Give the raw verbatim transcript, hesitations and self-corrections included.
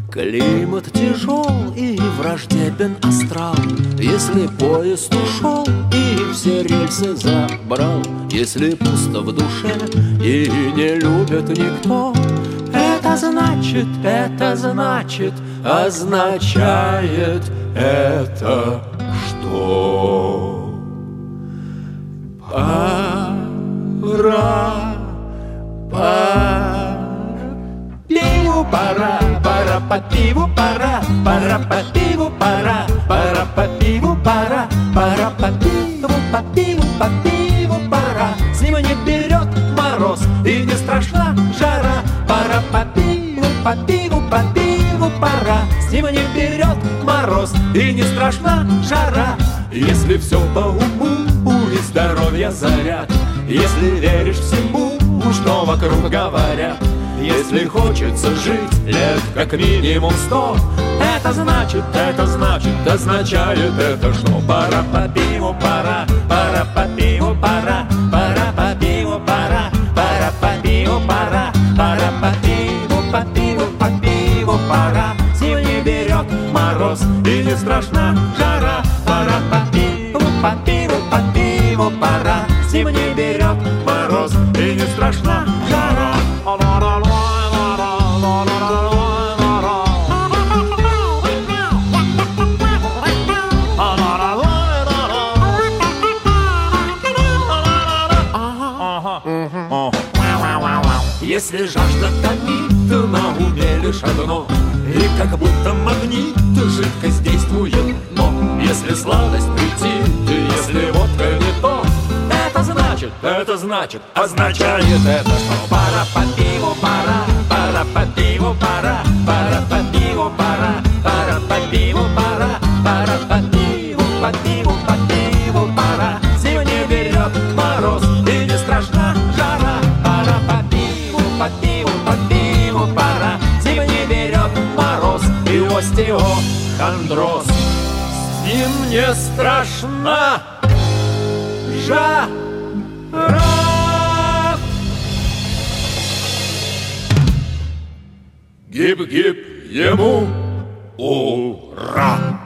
Климат тяжел и враждебен астрал. Если поезд ушел и все рельсы забрал, если пусто в душе и не любит никто, это значит, это значит, означает это что? Пора, пора, пиву пора, пора по пиву пора, пора по пиву пора, пора по пиву пора, пора по пиву, по пиву, по пиву пора. С ним не берет мороз и не страшна жара. Пора по пиву, по пиву, по пиву пора. С ним не берет мороз и не страшна жара. Если все по уму и здоровье заряд, если веришь всему, что вокруг говорят, если хочется жить лет как минимум сто, это значит, это значит, означает это что? Пора по пиву пора, пора по пиву пора, пора по пиву пора, пора по пиву пора, пора по пиву, по пиву, по пиву пора. С ним не берет мороз и не страшна жара. Пора по пиву, по пиву, по пиву пора. С ним не берет мороз и не страшна жара. Если жажда томит, на уме лишь одно, и как будто магнит жидкость действует, но если сладость прийти, если водка не то, это значит, это значит, означает это что? Пора по пиву пора, пора по пиву пора, пора по пиву пора, пора по пиву пора, пора по пиву, по пиву, по пиву пора. С ним не берет мороз и не страшна жара. Пора по пиву, по пиву, по пиву пора. С ним не берет мороз и остеохондроз. С ним не страшна жара. Гиб-гиб ему ура!